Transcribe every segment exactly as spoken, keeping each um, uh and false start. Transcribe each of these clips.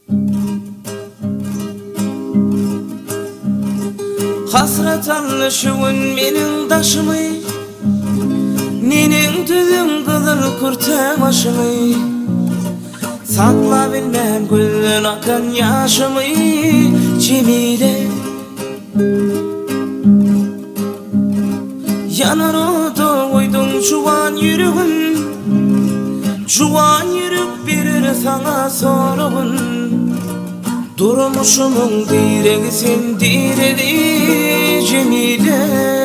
Hasret alışığın menin daşımı, nenin tüzün kızıl kurtem aşımı. Sakla bilmem gülden akan yaşımı Cemile. Yanar oda koydum juwan yüreğim, juwan yürek birir sana sorğun. Durmuşumun direği sen diredi Cemile.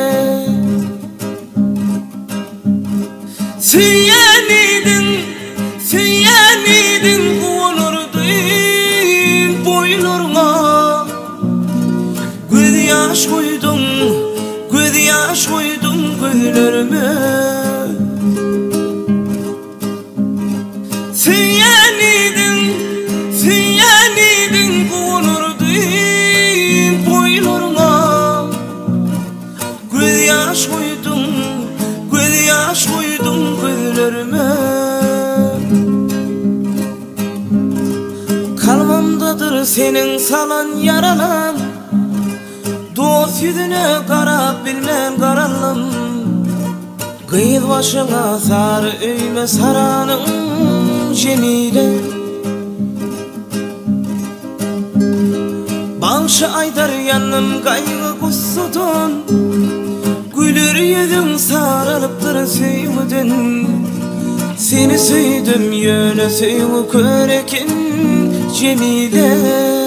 Süyen idin, süyen idin konurdun boylarına. Göz yaş koydum, göz yaş koydum gözlerime. Süyen idin, süyen idin konurdun boylarına. Göz yaş koydum, göz yaş koydum gözlerime. Kalbimdadır senin salan yaralan, dost yüzüne karap bilmem karalım. Kıyıl başına sarı öйme saranım Cemile. Bağışı aydar yanım kaygı kussutun, gülür yüzün sarılıptır süymüdün. Seni süydüm yöne süyü körekin Cemile.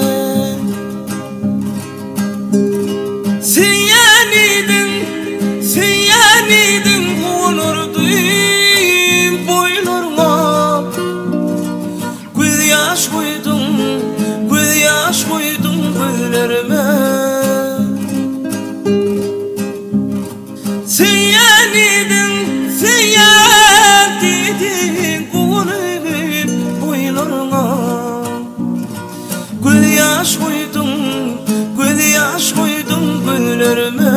Süyen idin, süyen idin konurdun boylarına. Göz yaş koydum, göz yaş koydum gözlerime. Süyen idin, süyen idin konurdun boylarına. Göz yaş koydum, göz yaş koydum gözlerime.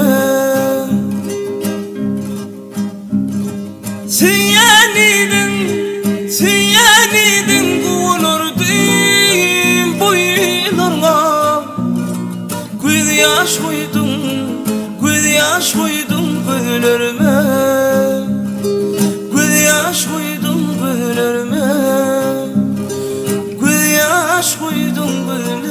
Süyen idin, süyen idin konurdun boylarına. Göz yaş koydum, göz yaş koydum gözlerime. Göz yaş koydum gözlerime. Göz yaş koydum gözlerime.